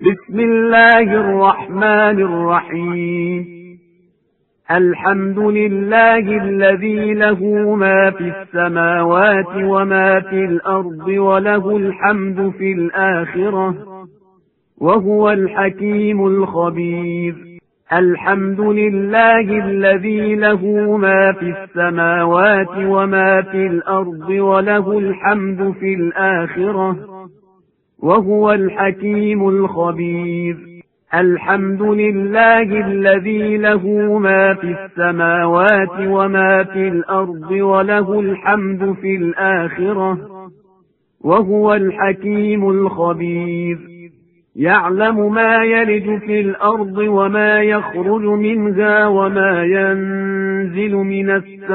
بسم الله الرحمن الرحيم. الحمد لله الذي له ما في السماوات وما في الأرض وله الحمد في الآخرة وهو الحكيم الخبير. الحمد لله الذي له ما في السماوات وما في الأرض وله الحمد في الآخرة وهو الحكيم الخبير. الحمد لله الذي له ما في السماوات وما في الأرض وله الحمد في الآخرة وهو الحكيم الخبير. يعلم ما يلج في الأرض وما يخرج منها وما ينزل من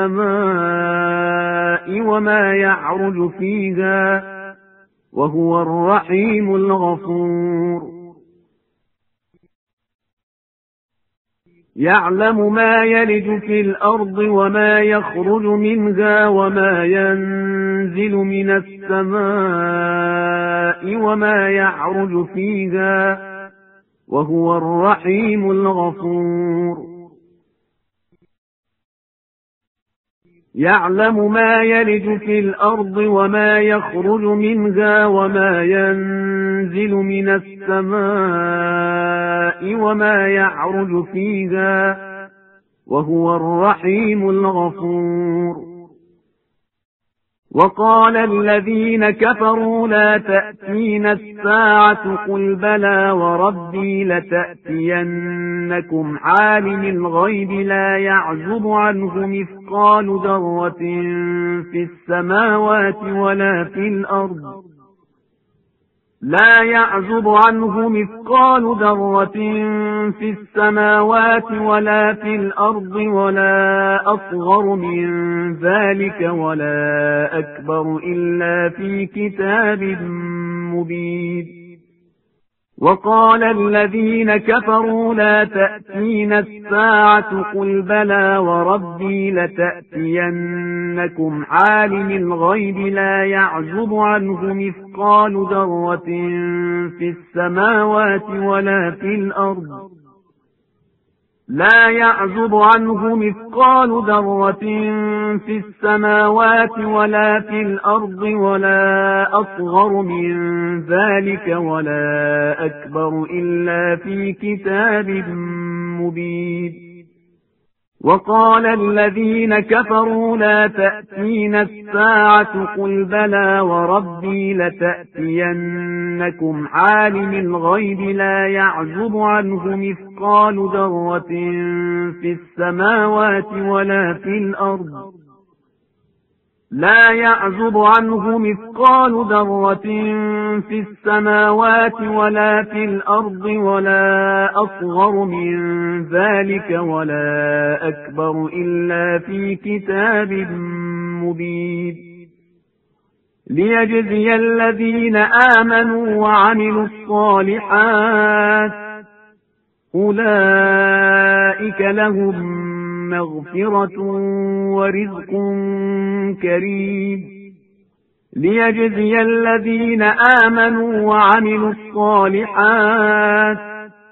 السماء وما يعرج فيها وهو الرحيم الغفور. يعلم ما يلج في الأرض وما يخرج منها وما ينزل من السماء وما يعرج فيها وهو الرحيم الغفور. يعلم ما يلج في الأرض وما يخرج منها وما ينزل من السماء وما يعرج فيها وهو الرحيم الغفور. وقال الذين كفروا لا تأتينا الساعة قل بلى وربي لتأتينكم عالم الغيب لا يعزب عنه مثقال ذرة في السماوات ولا في الأرض لا يعزب عنه مثقال ذرة في السماوات ولا في الأرض ولا أصغر من ذلك ولا أكبر إلا في كتاب مبين. وقال الذين كفروا لا تأتينا الساعة قل بلى وربي لتأتينكم عالم الغيب لا يعزب عنه مثقال ذرة في السماوات ولا في الأرض لا يعزب عنه مثقال ذرة في السماوات ولا في الأرض ولا أصغر من ذلك ولا أكبر إلا في كتاب مبين. وقال الذين كفروا لا تأتينا الساعة قل بلى وربي لتأتينكم عالم الغيب لا يعزب عنه مثقال ذرة في السماوات ولا في الأرض لا يعزب عنه مثقال ذرة في السماوات ولا في الأرض ولا أصغر من ذلك ولا أكبر إلا في كتاب مبين. ليجزي الذين آمنوا وعملوا الصالحات أولئك لهم مغفرة ورزق كريم. ليجزي الذين آمنوا وعملوا الصالحات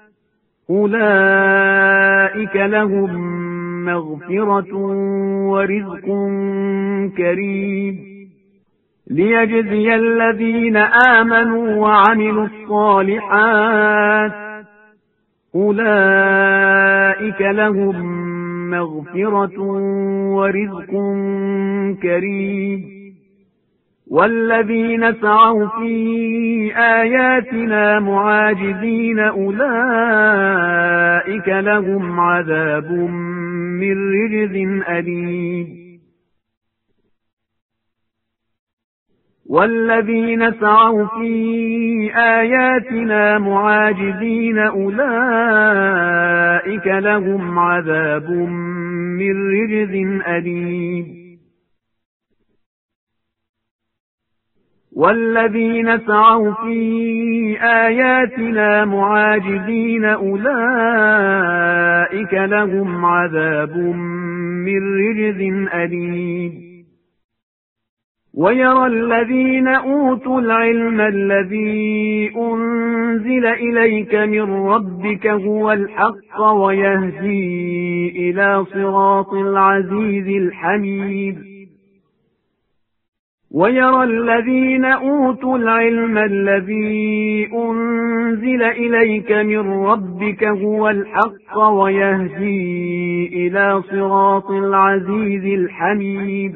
أولئك لهم مغفرة ورزق كريم. ليجزي الذين آمنوا وعملوا الصالحات أولئك لهم مغفرة ورزق كريم. والذين سعوا في آياتنا معاجزين أولئك لهم عذاب من رجز أليم. والذين سعوا في آياتنا معاجزين أولئك لهم عذاب من رجز أليم. والذين سعوا في آياتنا معاجزين أولئك لهم عذاب من رجز أليم. ويرى الذين أوتوا العلم الذي أنزل إليك من ربك هو الحق ويهدي إلى صراط العزيز الحميد ويرى الذين أوتوا العلم الذي أنزل إليك من ربك هو الحق ويهدي إلى صراط العزيز الحميد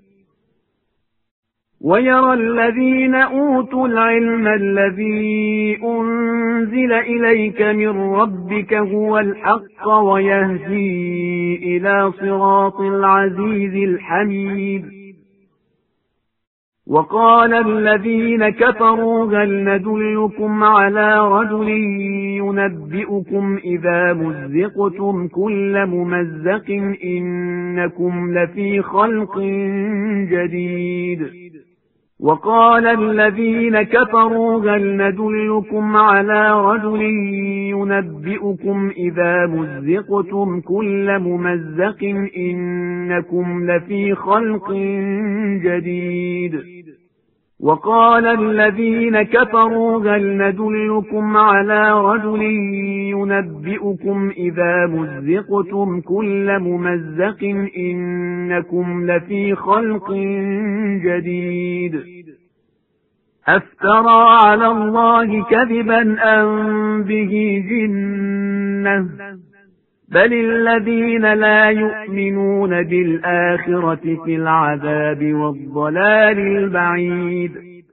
ويرى الذين أوتوا العلم الذي أنزل إليك من ربك هو الحق ويهدي إلى صراط العزيز الحميد وقال الذين كفروا هل ندلكم على رجل ينبئكم إذا مزقتم كل ممزق إنكم لفي خلق جديد وقال الذين كفروا هل ندلكم على رجل ينبئكم إذا مزقتم كل ممزق إنكم لفي خلق جديد وقال الذين كفروا هل ندلكم على رجل ينبئكم إذا مزقتم كل ممزق إنكم لفي خلق جديد أفترى على الله كذبا أم به جنة بل الذين لا يؤمنون بالآخرة في العذاب والضلال البعيد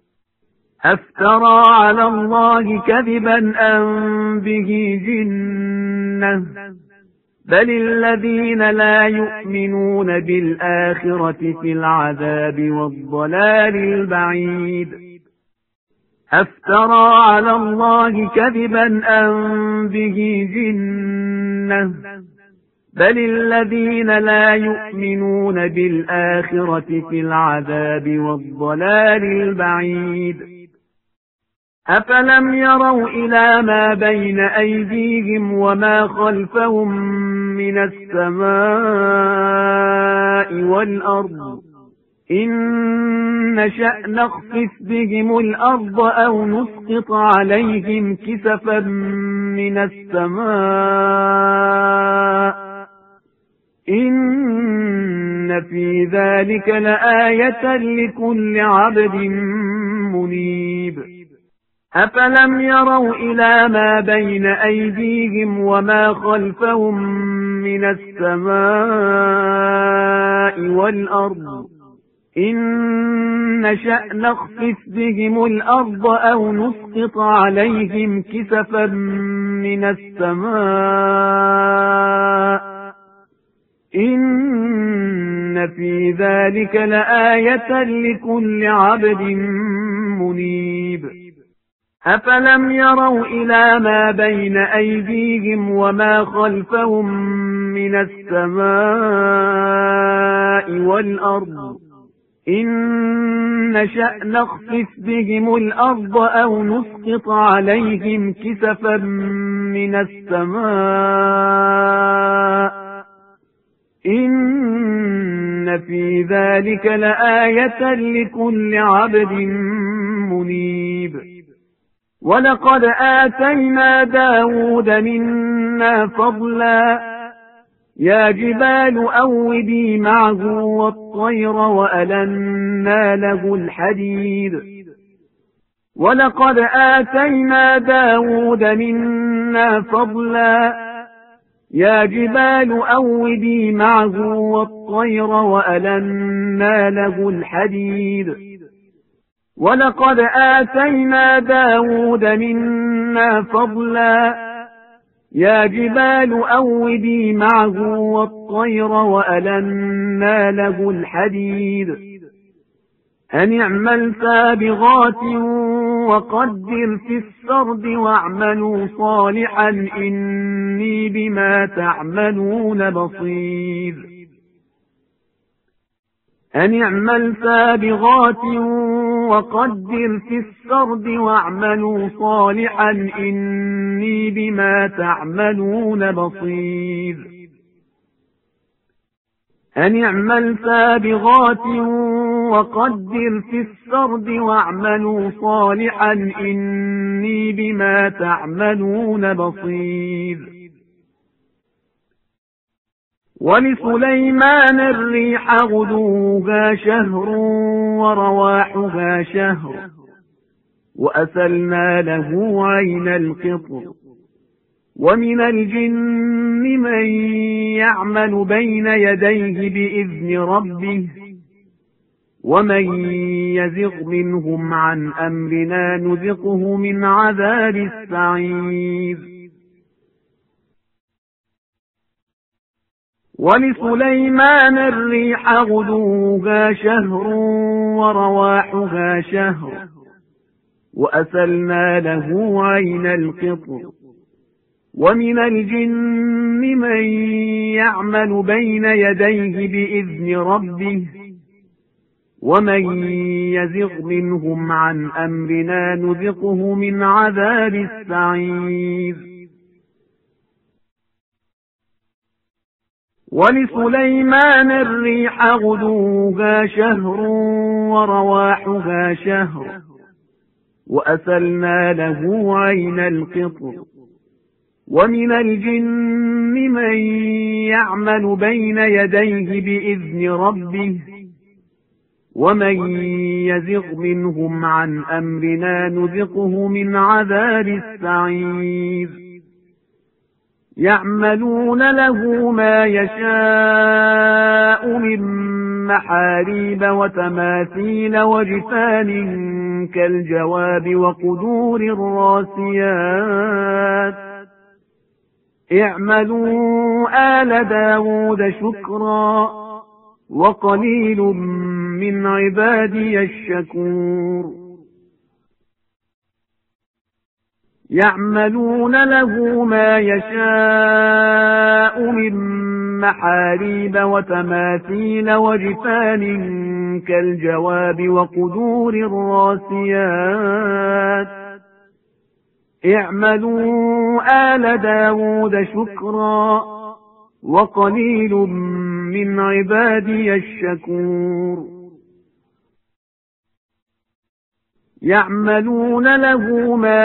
أفترى على الله كذبا أم به جنة بل الذين لا يؤمنون بالآخرة في العذاب والضلال البعيد أفترى على الله كذبا أم به جنة بل الذين لا يؤمنون بالآخرة في العذاب والضلال البعيد أفلم يروا إلى ما بين أيديهم وما خلفهم من السماء والأرض إن نشأ نخسف بهم الأرض أو نسقط عليهم كسفا من السماء إن في ذلك لآية لكل عبد منيب أفلم يروا إلى ما بين أيديهم وما خلفهم من السماء والأرض إن نشأ نخسف بهم الأرض أو نسقط عليهم كسفا من السماء إن في ذلك لآية لكل عبد منيب أفلم يروا إلى ما بين أيديهم وما خلفهم من السماء والأرض إن نشأ نخسف بهم الأرض أو نسقط عليهم كسفا من السماء إن في ذلك لآية لكل عبد منيب ولقد آتينا داود منا فضلا يا جبال أوبي معه والطير وألنا له الحديد ولقد آتينا داود منا فضلا يا جبال أوبي معه والطير وألنا له الحديد ولقد آتينا داود منا فضلا يا جبال أوبي معه والطير وألنا له الحديد أن اعمل سابغات وقدر في السرد واعملوا صالحا إني بما تعملون بصير أن اعمل سابغات وقدر في السرد واعملوا صالحا إني بما تعملون بصير أن اعمل سابغات وقدر في السرد واعملوا صالحا إني بما تعملون بصير. ولسليمان الريح غدوها شهر ورواحها شهر وأسلنا له عين القطر. ومن الجن من يعمل بين يديه بإذن ربه ومن يزغ منهم عن أمرنا نذقه من عذاب السعير. ولسليمان الريح غدوها شهر ورواحها شهر وأسلنا له عين القطر. ومن الجن من يعمل بين يديه بإذن ربه ومن يزغ منهم عن أمرنا نذقه من عذاب السعير. ولسليمان الريح غدوها شهر ورواحها شهر وأسلنا له عين القطر. ومن الجن من يعمل بين يديه بإذن ربه ومن يزغ منهم عن أمرنا نذقه من عذاب السعير. يعملون له ما يشاء من محاريب وتماثيل وجفان كالجواب وقدور الراسيات. اعملوا آل داود شكرا وقليل من عبادي الشكور. يعملون له ما يشاء من محاريب وتماثيل وجفان كالجواب وقدور الراسيات. اعملوا آل داود شكرا وقليل من عبادي الشكور. يعملون له ما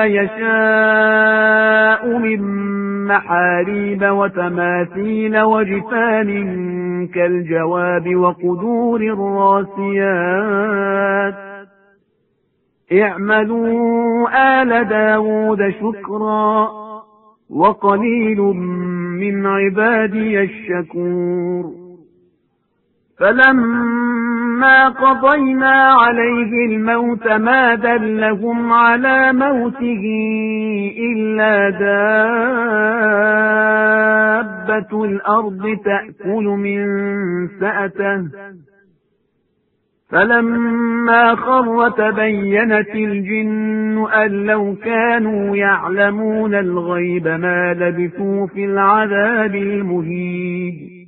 يشاء من محاريب وتماثيل وجفان كالجواب وقدور الراسيات. اعملوا آل داود شكرا وقليل من عبادي الشكور. فلما قضينا عليه الموت ما دلهم على موته إلا دابة الأرض تأكل من سأته. فلما خر تبينت الجن أن لو كانوا يعلمون الغيب ما لبثوا في العذاب المهين.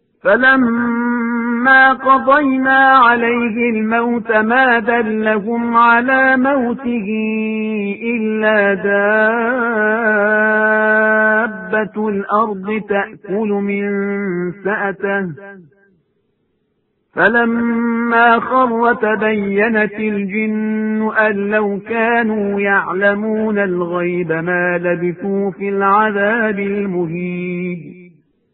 فلما قضينا عليه الموت ما دلهم على موته إلا دابة الأرض تأكل من سأته. فلما خر تبينت الجن أن لو كانوا يعلمون الغيب ما لبثوا في العذاب المهين.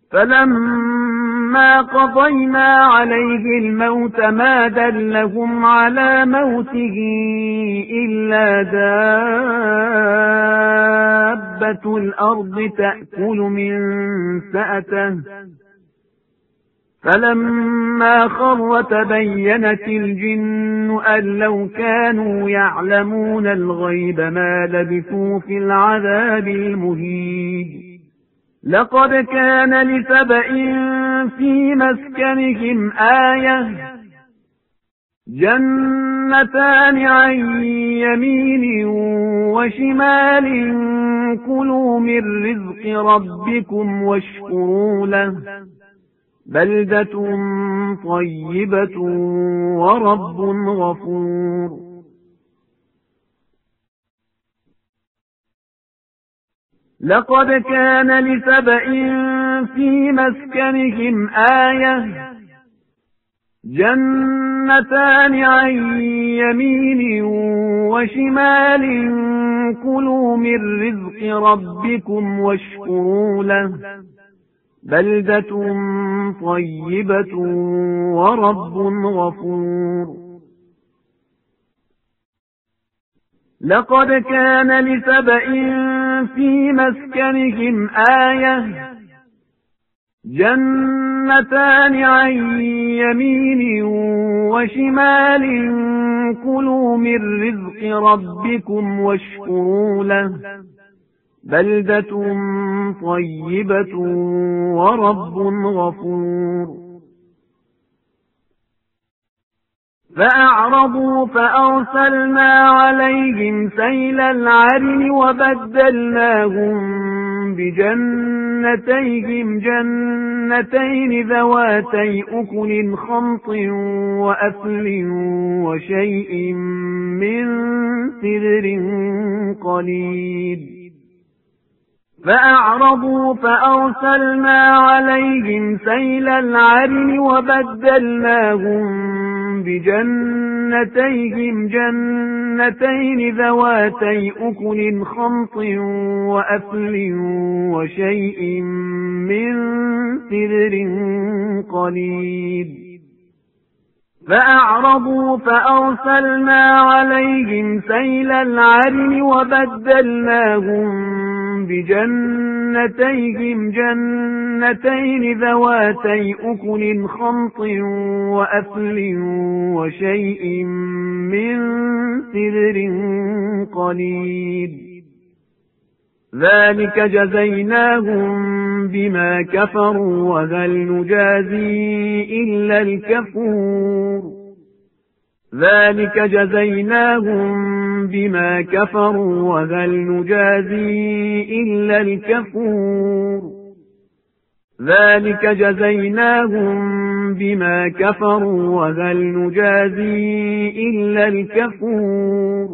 فلما قضينا عليه الموت ما دلهم على موته إلا دابة الأرض تأكل من سأته. فلما خر تبينت الجن أن لو كانوا يعلمون الغيب ما لبثوا في العذاب المهين. لقد كان لسبإ في مسكنهم آية جنتان عن يمين وشمال كلوا من رزق ربكم واشكروا له بلدة طيبة ورب غفور. لقد كان لسبإ في مسكنهم آية جنتان عن يمين وشمال كلوا من رزق ربكم واشكروا له بلدة طيبة ورب غفور لقد كان لسبإ في مسكنهم آية جنتان عن يمين وشمال كلوا من رزق ربكم واشكروا له بلدة طيبة ورب غفور فأعرضوا فأرسلنا عليهم سيل العرم وبدلناهم بجنتيهم جنتين ذواتي أكل خمط وأثل وشيء من سدر قليل فأعرضوا فأرسلنا عليهم سيل العرم وبدلناهم بجنتيهم جنتين ذواتي أكل خمط وأثل وشيء من سدر قليل فأعرضوا فأرسلنا عليهم سيل العرم وبدلناهم بجنتيهم جنتين ذواتي أكل خمط وأثل وشيء من سدر قليل ذلك جزيناهم بما كفروا وهل نجازي إلا الكفور ذلك جزيناهم بما كفروا وهل نجازي إلا الكفور ذلك جزيناهم بما كفروا وهل نجازي إلا الكفور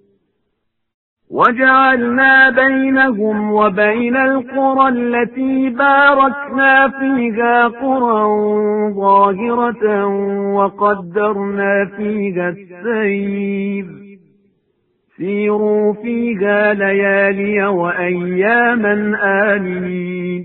وجعلنا بينهم وبين القرى التي باركنا فيها قرى ظاهرة وقدرنا فيها السير سيروا فيها ليالي وأياما آمنين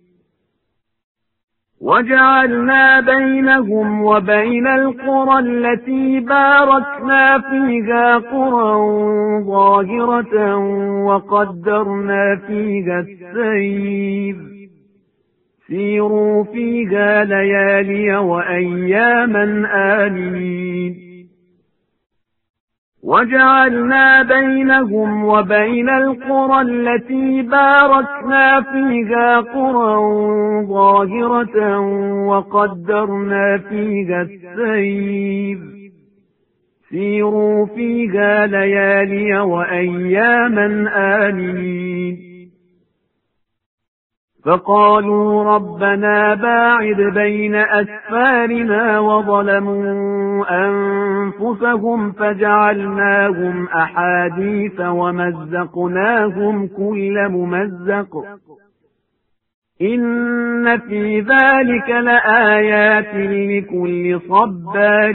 وجعلنا بينهم وبين القرى التي باركنا فيها قرى ظاهرة وقدرنا فيها السير سيروا فيها ليالي وأياما آمنين وجعلنا بينهم وبين القرى التي باركنا فيها قرى ظاهرة وقدرنا فيها السير سيروا فيها ليالي وأياما آمنين فقالوا ربنا باعد بين أسفارنا وظلموا أنفسهم فجعلناهم أحاديث ومزقناهم كل ممزق إن في ذلك لآيات لكل صبار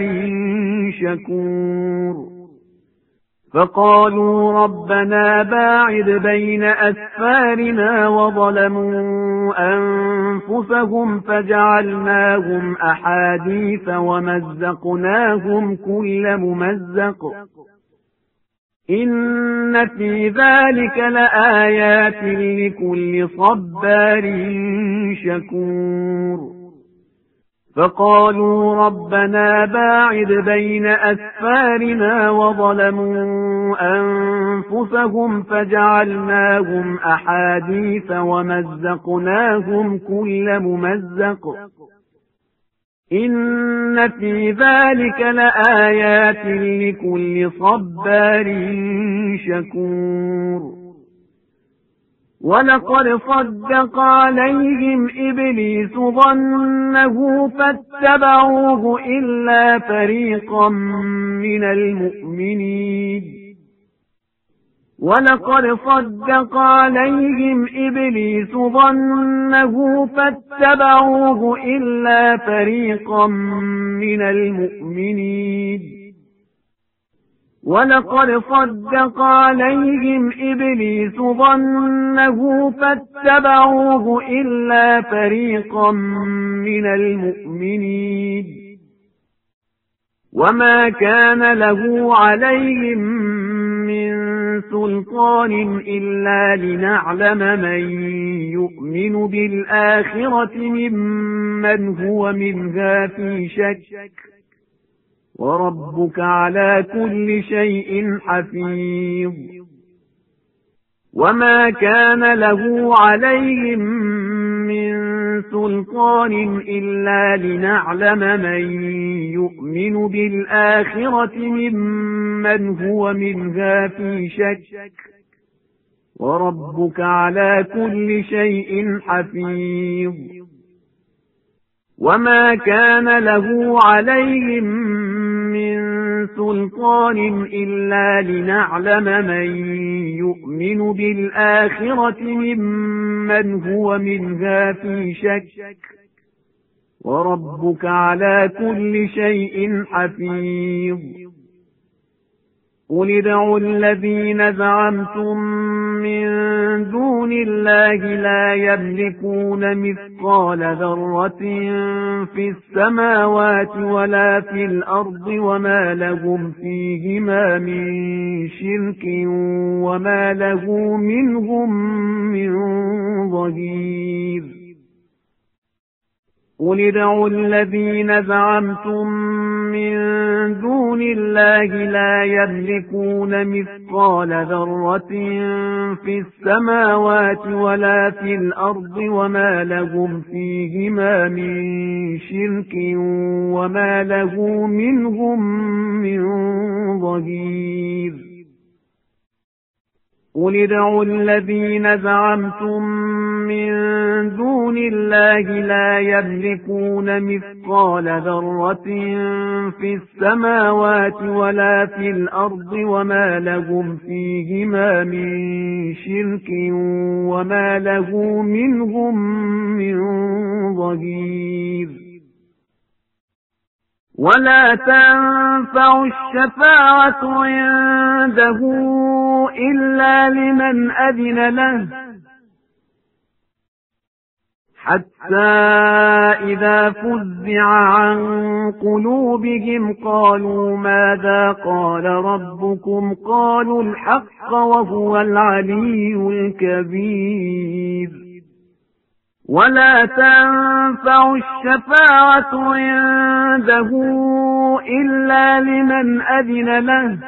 شكور فقالوا ربنا باعد بين أسفارنا وظلموا أنفسهم فجعلناهم أحاديث ومزقناهم كل ممزق إن في ذلك لآيات لكل صبار شكور فقالوا ربنا باعد بين أسفارنا وظلموا أنفسهم فجعلناهم أحاديث ومزقناهم كل ممزق إن في ذلك لآيات لكل صبار شكور ولقد صدق عليهم إبليس ظنه فاتبعوه إلا فريقا من المؤمنين ولقد صدق عليهم إبليس ظنه فاتبعوه إلا فريقا من المؤمنين ولقد صدق عليهم إبليس ظنه فاتبعوه إلا فريقا من المؤمنين وما كان له عليهم من سلطان إلا لنعلم من يؤمن بالآخرة ممن هو منها في شك وربك على كل شيء حفيظ وما كان له عليهم من سلطان إلا لنعلم من يؤمن بالآخرة ممن هو منها في شك وربك على كل شيء حفيظ وما كان له عليهم من سلطان إلا لنعلم من يؤمن بالآخرة ممن هو منها في شك وربك على كل شيء حفيظ قل ادعوا الذين زعمتم من دون الله لا يملكون مثقال ذرة في السماوات ولا في الأرض وما لهم فيهما من شرك وما له منهم من ظهير قل ادعوا الذين زعمتم من دون الله لا يملكون مثقال ذرة في السماوات ولا في الأرض وما لهم فيهما من شرك وما له منهم من ظهير قل ادعوا الذين زعمتم من دون الله لا يملكون مثقال ذرة في السماوات ولا في الأرض وما لهم فيهما من شرك وما له منهم من ظهير ولا تنفع الشفاعة عنده إلا لمن أذن له حتى إذا فزع عن قلوبهم قالوا ماذا قال ربكم قالوا الحق وهو العلي الكبير ولا تنفع الشفاعة عنده إلا لمن أذن له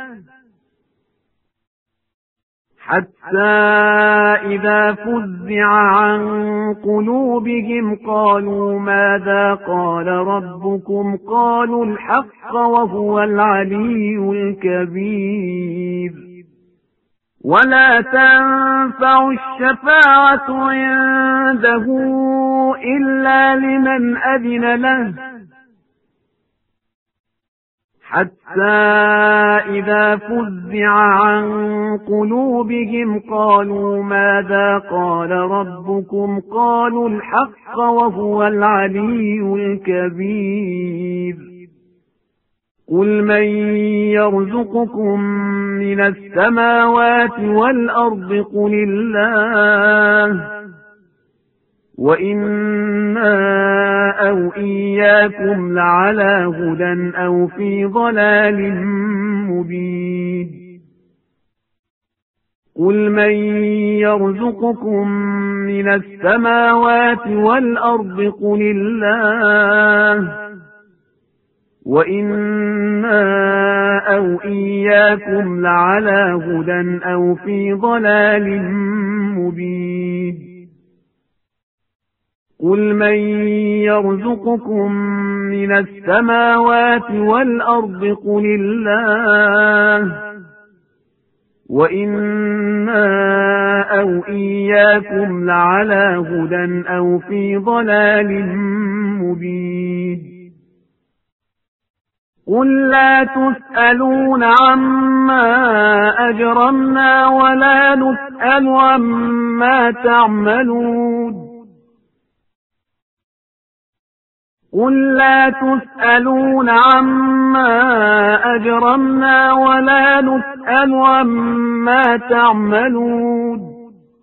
حتى إذا فزع عن قلوبهم قالوا ماذا قال ربكم قالوا الحق وهو العلي الكبير ولا تنفع الشفاعة عنده إلا لمن أذن له حتى إذا فزع عن قلوبهم قالوا ماذا قال ربكم قالوا الحق وهو العلي الكبير قل من يرزقكم من السماوات والأرض قل الله وإنا أو إياكم لعلى هدى أو في ضلال مبين قل من يرزقكم من السماوات والأرض قل الله وإنا أو إياكم لعلى هدى أو في ضلال مبين قل من يرزقكم من السماوات والأرض قل الله وإنا أو إياكم لعلى هدى أو في ضلال مبين قل لا تسألون عما أجرمنا ولا نسأل عما تعملون قل لا تسألون عما أجرمنا ولا نسأل عما تعملون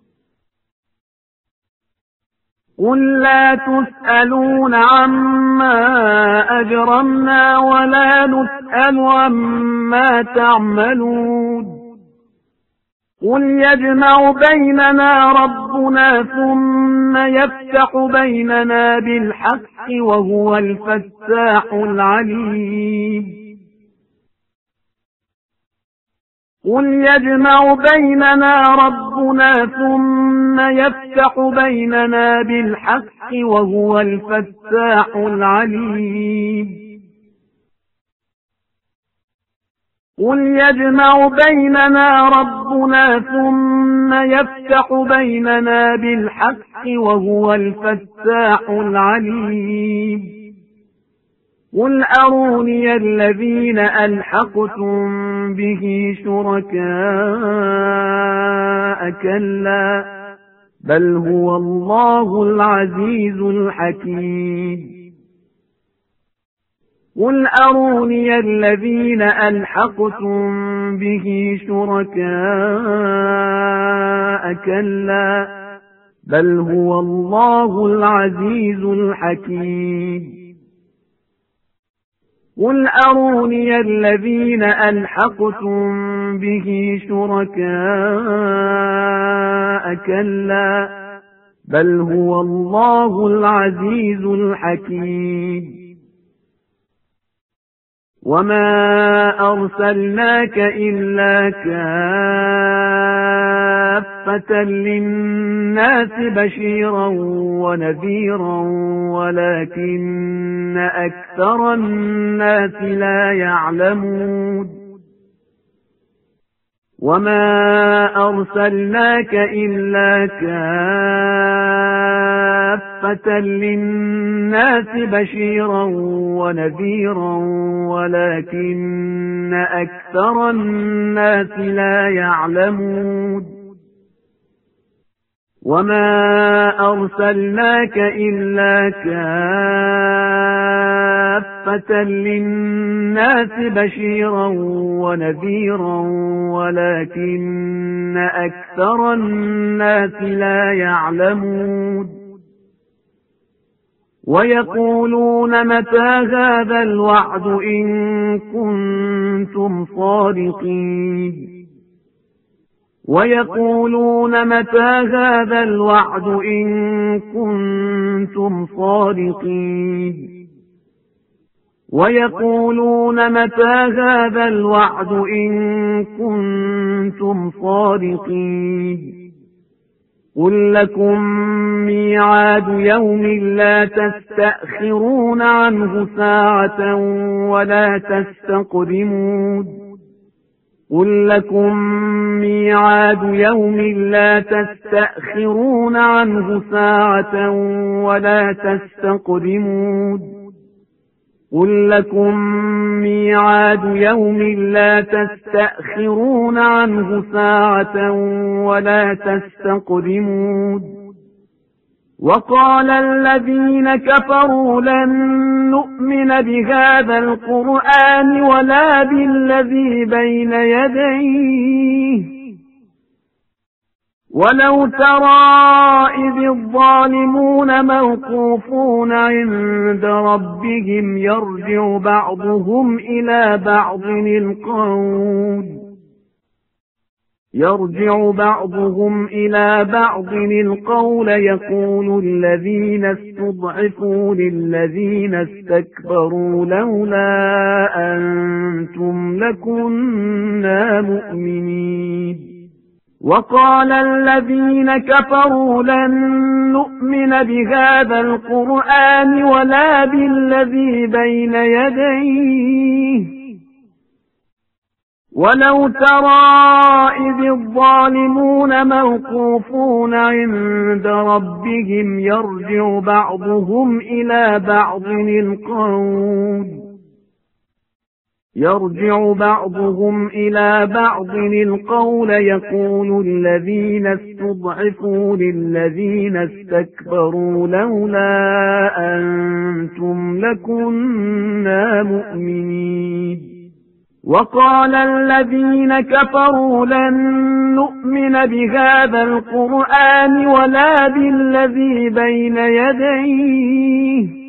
قل لا تسألون عما أجرمنا ولا نسأل عما تعملون قل يجمع بيننا ربنا ثم يفتح بيننا بالحق وهو الفتاح العليم قل يجمع بيننا ربنا ثم يفتح بيننا بالحق وهو الفتاح العليم قل يجمع بيننا ربنا ثم يفتح بيننا بالحق وهو الفتاح العليم قل أروني الذين ألحقتم به شركاء كلا بل هو الله العزيز الحكيم قل أروني الذين ألحقتم به شركاء كلا بل هو الله العزيز الحكيم قل أروني الذين ألحقتم به شركاء كلا بل هو الله العزيز الحكيم وما أرسلناك إلا كافة للناس بشيرا ونذيرا ولكن أكثر الناس لا يعلمون وما أرسلناك إلا كافة للناس بشيرا ونذيرا ولكن أكثر الناس لا يعلمون وما أرسلناك إلا كافة للناس بشيرا ونذيرا ولكن أكثر الناس لا يعلمون ويقولون متى هذا الوعد إن كنتم صادقين ويقولون متى هذا الوعد إن كنتم صادقين ويقولون متى هذا الوعد إن كنتم صادقين قل لكم ميعاد يوم لا تستأخرون عنه ساعة ولا تستقدمون قل لكم ميعاد يوم لا تستأخرون عنه ساعة ولا تستقدمون قل لكم ميعاد يوم لا تستأخرون عنه ساعة ولا تستقدمون وقال الذين كفروا لن نؤمن بهذا القرآن ولا بالذي بين يديه ولو ترى إذ الظالمون موقوفون عند ربهم يرجع بعضهم إلى بعض القول يقول الذين استضعفوا للذين استكبروا لولا أنتم لكنا مؤمنين وقال الذين كفروا لن نؤمن بهذا القرآن ولا بالذي بين يديه ولو ترى إذ الظالمون موقوفون عند ربهم يرجع بعضهم إلى بعض القول يرجع بعضهم إلى بعض القول يقول الذين استضعفوا للذين استكبروا لولا أنتم لكنا مؤمنين وقال الذين كفروا لن نؤمن بهذا القرآن ولا بالذي بين يديه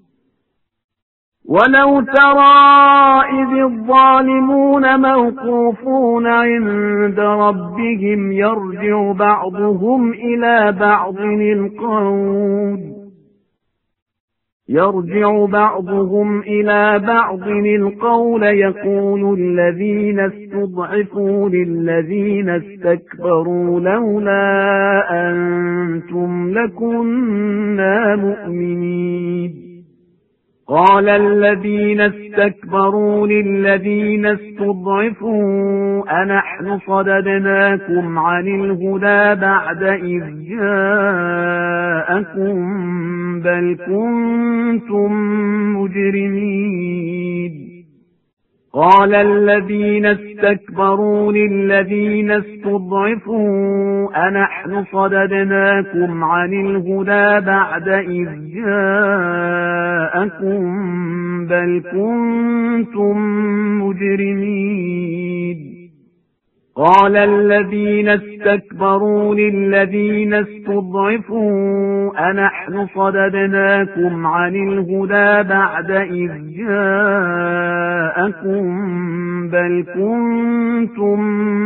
ولو ترى إذ الظالمون موقوفون عند ربهم يرجع بعضهم إلى بعض القول يقول الذين استضعفوا للذين استكبروا لولا أنتم لكنا مؤمنين قال الذين استكبروا للذين استضعفوا أنحن صددناكم عن الهدى بعد إذ جاءكم بل كنتم مجرمين قال الذين استكبروا للذين استضعفوا أنحن صددناكم عن الهدى بعد إذ جاءكم بل كنتم مجرمين قال الذين استكبروا للذين استضعفوا أنحن صددناكم عن الهدى بعد إذ جاءكم بل كنتم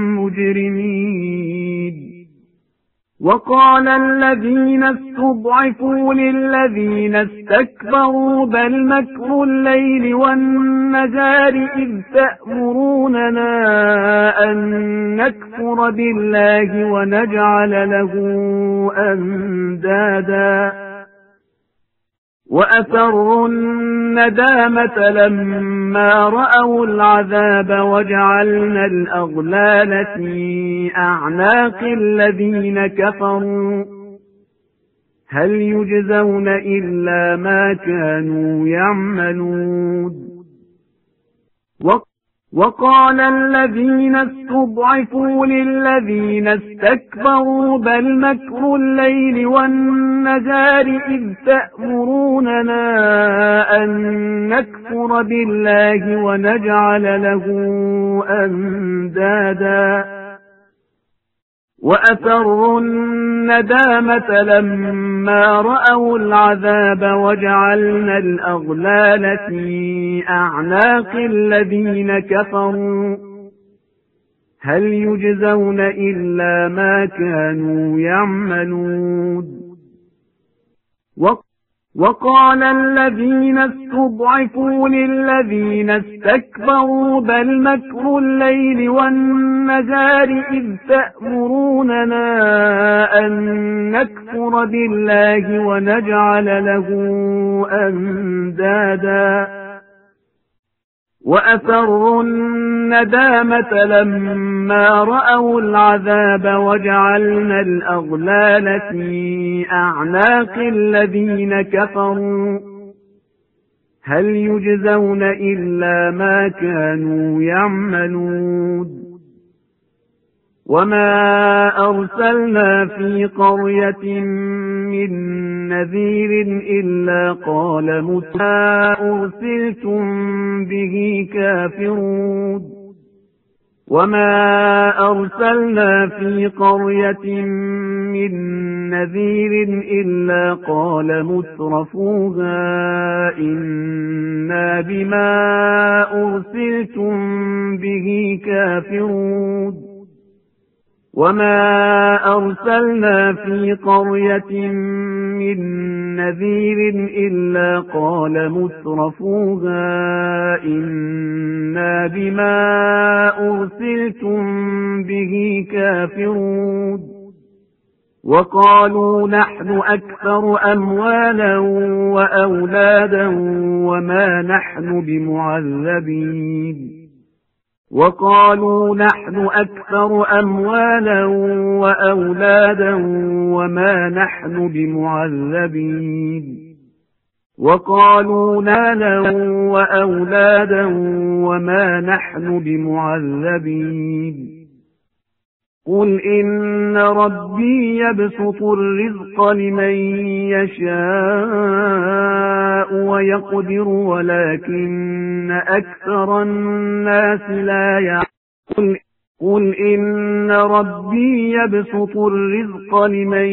مجرمين وقال الذين استضعفوا للذين استكبروا بل مكر الليل والنهار إذ تأمروننا أن نكفر بالله ونجعل له أندادا وأسروا الندامة لما رأوا العذاب وجعلنا الأغلال في أعناق الذين كفروا هل يجزون إلا ما كانوا يعملون وقال الذين استضعفوا للذين استكبروا بل مكر الليل والنهار إذ تأمروننا أن نكفر بالله ونجعل له أندادا وأسروا الندامة لما رأوا العذاب وجعلنا الأغلال في أعناق الذين كفروا هل يجزون إلا ما كانوا يعملون وقال الذين استضعفوا للذين استكبروا بل مكر الليل والنهار إذ تأمروننا أن نكفر بالله ونجعل له أندادا وأسروا الندامة لما رأوا العذاب وجعلنا الأغلال في أعناق الذين كفروا هل يجزون إلا ما كانوا يعملون وما أرسلنا في قرية من نذير إلا قال متى أرسلتم به كافرون وما أرسلنا في قرية من نذير إلا قال مترفوها إنا بما أرسلتم به كافرون وما أرسلنا في قرية من نذير إلا قال مترفوها إنا بما أرسلتم به كافرون وقالوا نحن أكثر أموالا وأولادا وما نحن بمعذبين وقالوا نحن أكثر أموالا وأولادا وما نحن بمعذبين وقالوا مالا وأولادا وما نحن بمعذبين قل إن ربي يبسط الرزق لمن يشاء ويقدر ولكن أكثر الناس لا يعلمون قل إن ربي يبسط الرزق لمن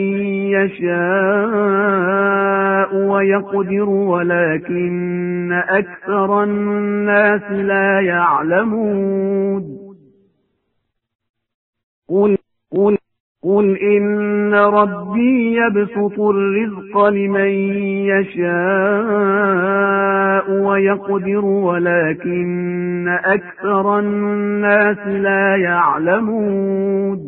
يشاء ويقدر ولكن أكثر الناس لا يعلمون قل إن ربي يبسط الرزق لمن يشاء ويقدر ولكن أكثر الناس لا يعلمون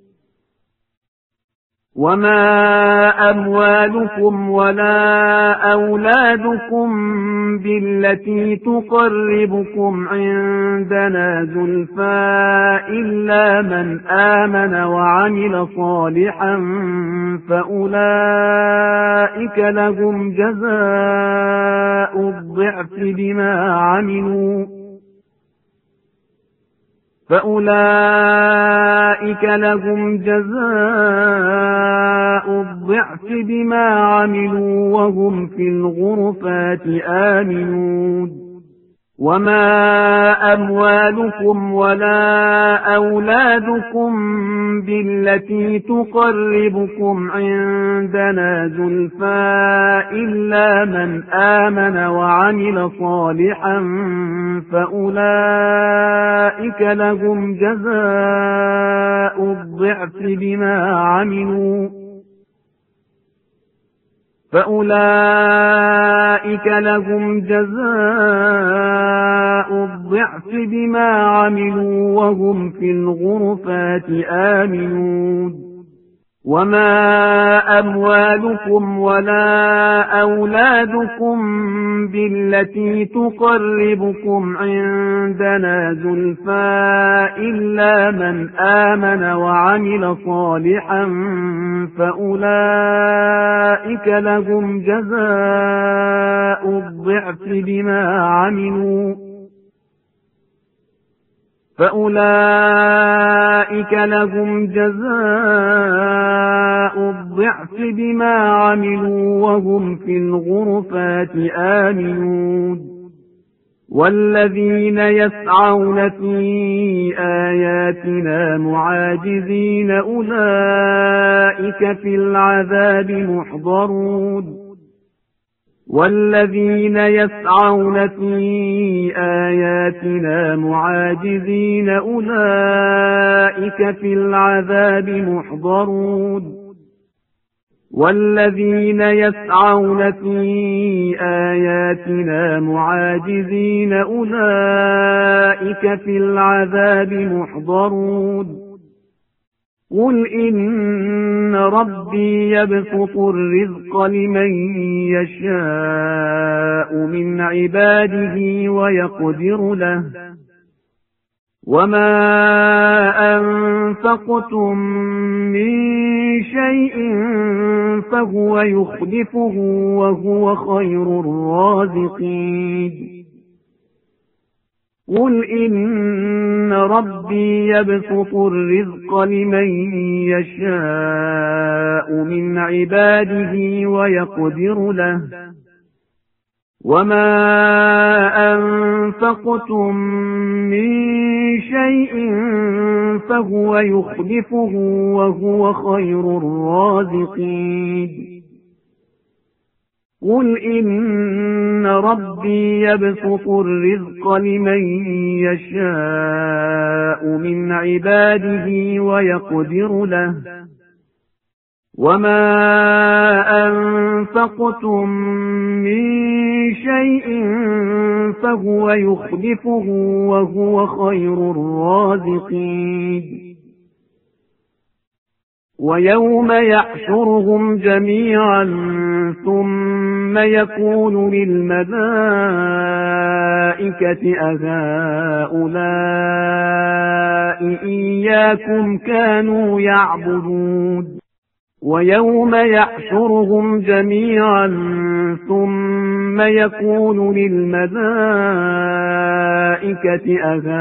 وما أموالكم ولا أولادكم بالتي تقربكم عندنا زلفى إلا من آمن وعمل صالحا فأولئك لهم جزاء الضعف بما عملوا وهم في الغرفات آمنون وما أموالكم ولا أولادكم بالتي تقربكم عندنا زلفى إلا من آمن وعمل صالحا فأولئك لهم جزاء الضعف بما عملوا وهم في الغرفات آمنون وما أموالكم ولا أولادكم بالتي تقربكم عندنا زلفى إلا من آمن وعمل صالحا فأولئك لهم جزاء الضعف بما عملوا وهم في الغرفات آمنون والذين يسعون في آياتنا معاجزين أولئك في العذاب محضرون والذين يسعون في آياتنا معاجزين أولئك في العذاب محضرون والذين يسعون في آياتنا معاجزين أولئك في العذاب محضرون قل إن ربي يبسط الرزق لمن يشاء من عباده ويقدر له وما أنفقتم من شيء فهو يخلفه وهو خير الرازقين قل إن ربي يبسط الرزق لمن يشاء من عباده ويقدر له وما أنفقتم من شيء فهو يخلفه وهو خير الرازقين قل إن ربي يبسط الرزق لمن يشاء من عباده ويقدر له وما أنفقتم من شيء فهو يخلفه وهو خير الرازقين ويوم يحشرهم جميعا ثم يقول للملائكة أهؤلاء إياكم كانوا يعبدون ويوم يحشرهم جميعا ثم يقول للملائكة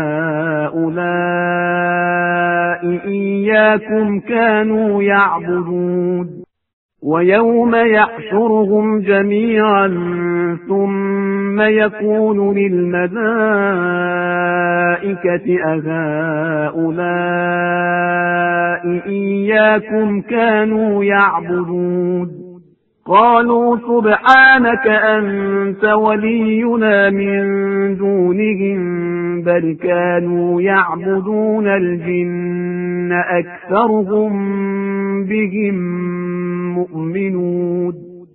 أهؤلاء إياكم كانوا يعبدون ويوم يحشرهم جميعا ثم يقول للملائكة أهؤلاء إياكم كانوا يعبدون قالوا سبحانك أنت ولينا من دونهم بل كانوا يعبدون الجن أكثرهم بهم مؤمنون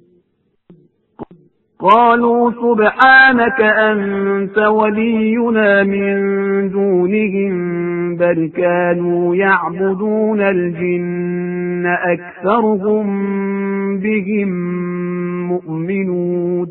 قالوا سبحانك أنت ولينا من دونهم بل كانوا يعبدون الجن أكثرهم بهم مؤمنون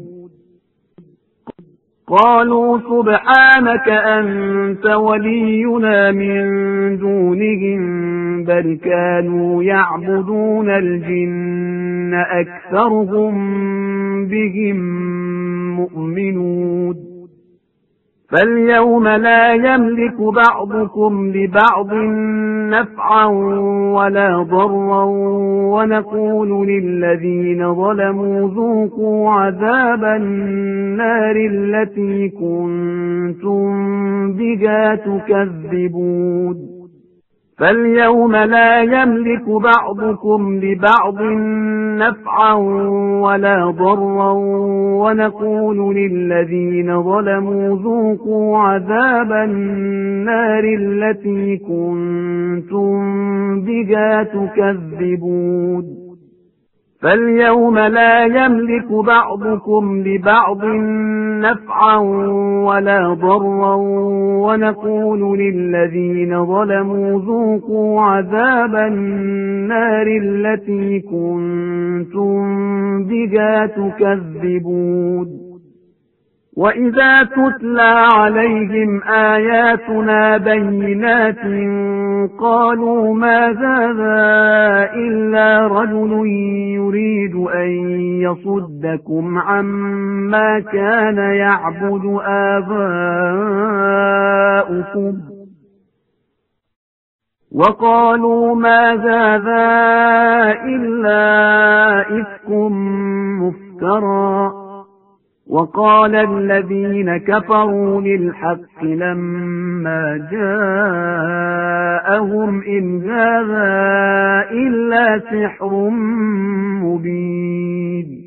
قالوا سبحانك أنت ولينا من دونهم بل كانوا يعبدون الجن أكثرهم بهم مؤمنون فاليوم لا يملك بعضكم لبعض نفعا ولا ضرا ونقول للذين ظلموا ذوقوا عذاب النار التي كنتم بها تكذبون فاليوم لا يملك بعضكم لبعض نفعا ولا ضرا ونقول للذين ظلموا ذوقوا عذاب النار التي كنتم بها تكذبون فاليوم لا يملك بعضكم لبعض نفعا ولا ضرا ونقول للذين ظلموا ذوقوا عذاب النار التي كنتم بها تكذبون وإذا تتلى عليهم آياتنا بينات قالوا ما هذا إلا رجل يريد أن يصدكم عما كان يعبد آباؤكم وقالوا ما هذا إلا إفك مفترى وقال الذين كفروا للحق لما جاءهم إن هذا إلا سحر مبين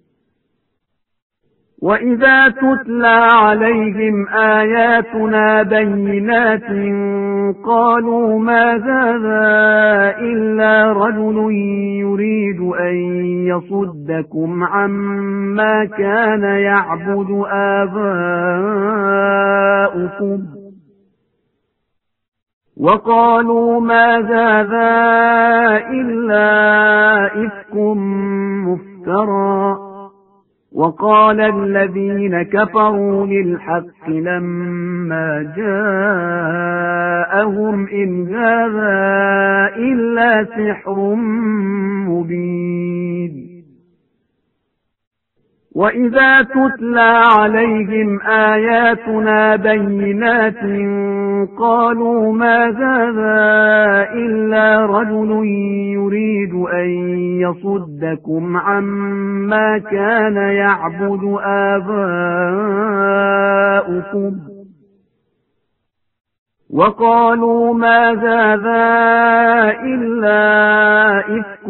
وإذا تتلى عليهم آياتنا بينات قالوا ما هذا إلا رجل يريد أن يصدكم عما كان يعبد آباؤكم وقالوا ما هذا إلا إفك مفترى وقال الذين كفروا للحق لما جاءهم إن هذا إلا سحر مبين وإذا تتلى عليهم آياتنا بينات قالوا ما هذا إلا رجل يريد أن يصدكم عما كان يعبد آباؤكم وقالوا ما هذا إلا إفك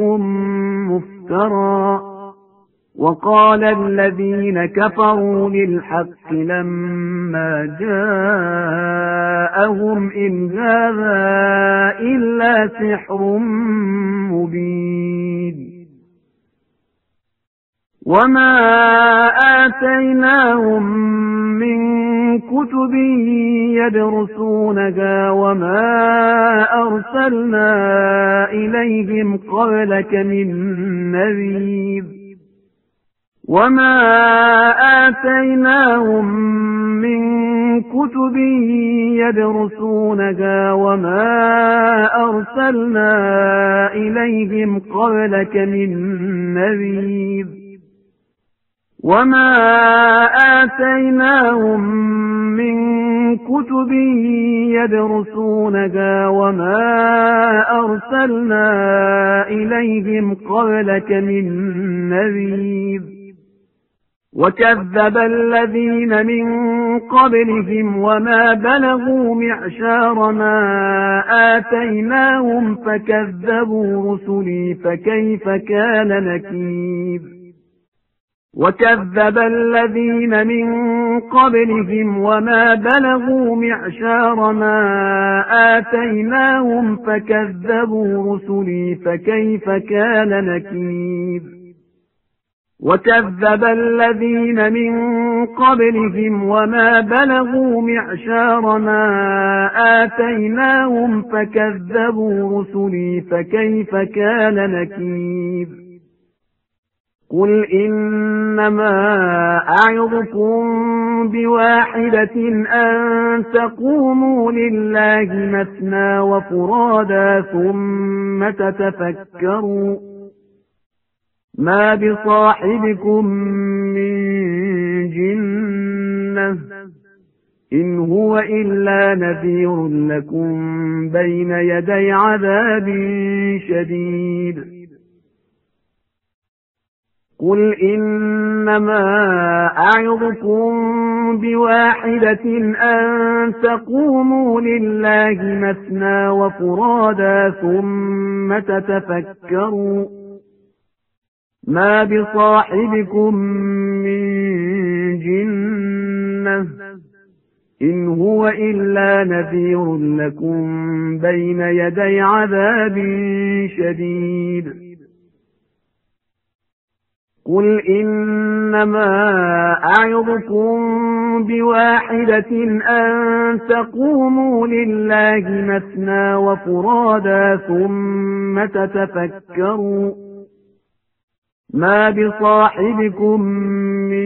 مفترى وقال الذين كفروا للحق لما جاءهم إن هذا إلا سحر مبين وما آتيناهم من كتب يدرسونها وما أرسلنا إليهم قبلك من نذير وما آتيناهم من كتب يدرسونها وما أرسلنا إليهم قبلك من نذير وما آتيناهم من كتب يدرسونها وما أرسلنا إليهم قبلك من نذير وكذب الذين من قبلهم وما بلغوا معشار ما آتيناهم فكذبوا رسلي فكيف كان نكير وكذب الذين من قبلهم وما بلغوا معشار ما آتيناهم فكذبوا رسلي فكيف كان نكير وكذب الذين من قبلهم وما بلغوا معشار ما آتيناهم فكذبوا رسلي فكيف كان نكير قل إنما أعظكم بواحدة أن تقوموا لله مثنى وفرادا ثم تتفكروا ما بصاحبكم من جنة إن هو إلا نذير لكم بين يدي عذاب شديد قل إنما أعظكم بواحدة أن تقوموا لله مثنى وفرادا ثم تتفكروا ما بصاحبكم من جنة إن هو إلا نذير لكم بين يدي عذاب شديد قل إنما أعظكم بواحدة أن تقوموا لله مثنى وفرادا ثم تتفكروا ما بصاحبكم من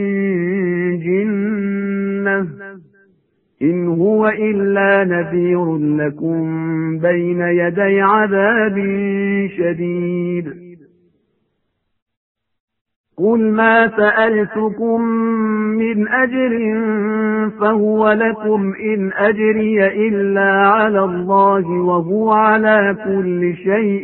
جنة إن هو إلا نذير لكم بين يدي عذاب شديد قل ما سألتكم من أجر فهو لكم إن أجري إلا على الله وهو على كل شيء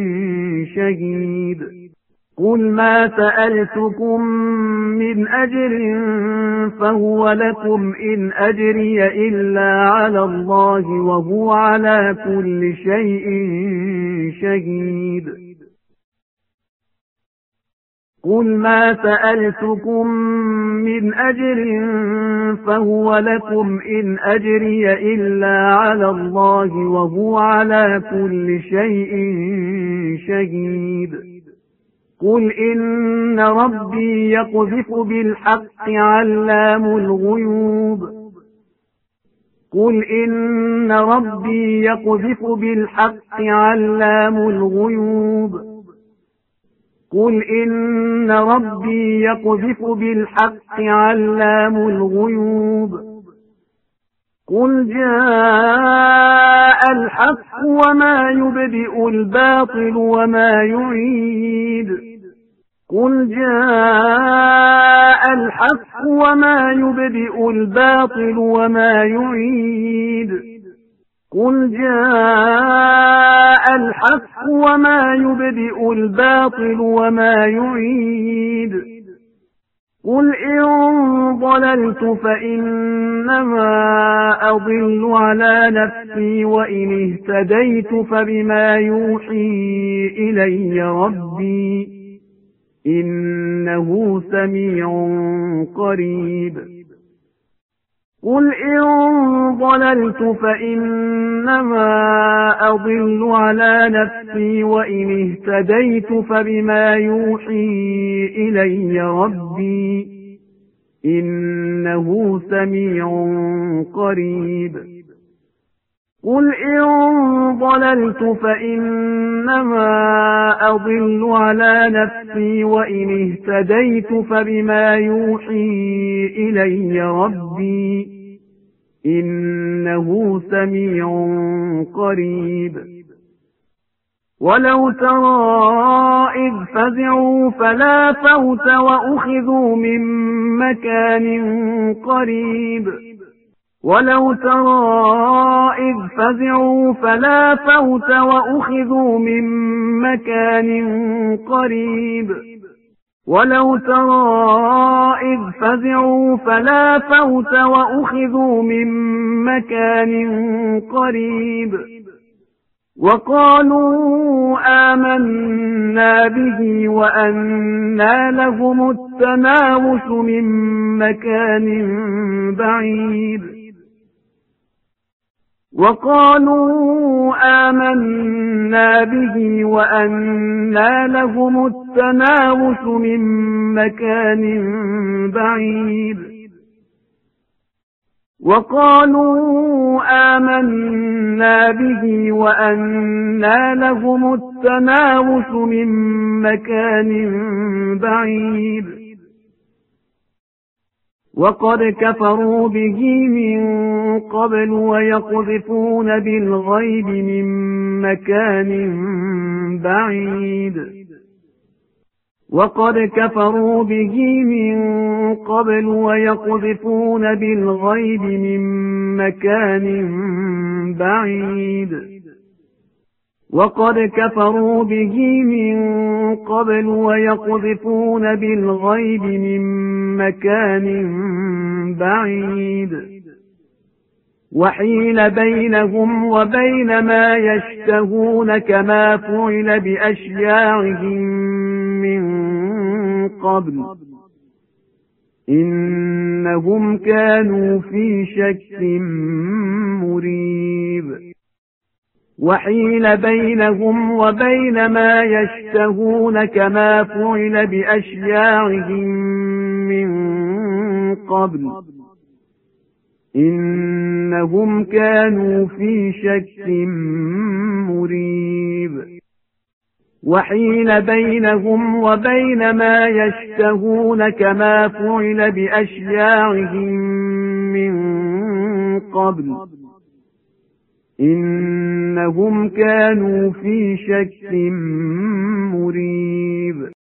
شهيد قل ما سألتكم من أجر فهو لكم إن أجري إلا على الله وهو على كل شيء شهيد قل ما سألتكم من أجر فهو لكم إن أجري إلا على الله وهو على كل شيء شهيد قل إن ربي يقذف بالحق علام الغيوب قل إن ربي يقذف بالحق علام الغيوب قل إن ربي يقذف بالحق علام الغيوب قل جاء الحق وما يبدئ الباطل وما يعيد قل جاء الحق وما يبدئ الباطل وما يعيد قل جاء الحق وما يبدئ الباطل وما يعيد قل إن ضللت فإنما أضل على نفسي وإن اهتديت فبما يوحي إلي ربي إنه سميع قريب قل إن ضللت فإنما أضل على نفسي وإن اهتديت فبما يوحي إلي ربي إنه سميع قريب قل إن ضللت فإنما أضل على نفسي وإن اهتديت فبما يوحي إلي ربي إنه سميع قريب ولو ترى إذ فزعوا فلا فوت وأخذوا من مكان قريب ولو ترى إذ فزعوا فلا فوت وأخذوا من مكان قريب ولو ترى إذ فزعوا فلا فوت وأخذوا من مكان قريب وقالوا آمنا به وأنى لهم التناوش من مكان بعيد وقالوا آمنا به وأنى لهم التناوش من مكان بعيد وقالوا آمنا به وأنى لهم التناوش من مكان بعيد وقد كفروا به من قبل ويقذفون بالغيب من مكان بعيد وقد كفروا به من قبل ويقذفون بالغيب من مكان بعيد وقد كفروا به من قبل ويقذفون بالغيب من مكان بعيد وحيل بينهم وبين ما يشتهون كما فعل بأشياعهم من قبل إنهم كانوا في شك مريب وحيل بينهم وبين ما يشتهون كما فعل بأشياعهم من قبل إنهم كانوا في شك مريب وحيل بينهم وبين ما يشتهون كما فعل بأشياعهم من قبل إنهم كانوا في شك مريب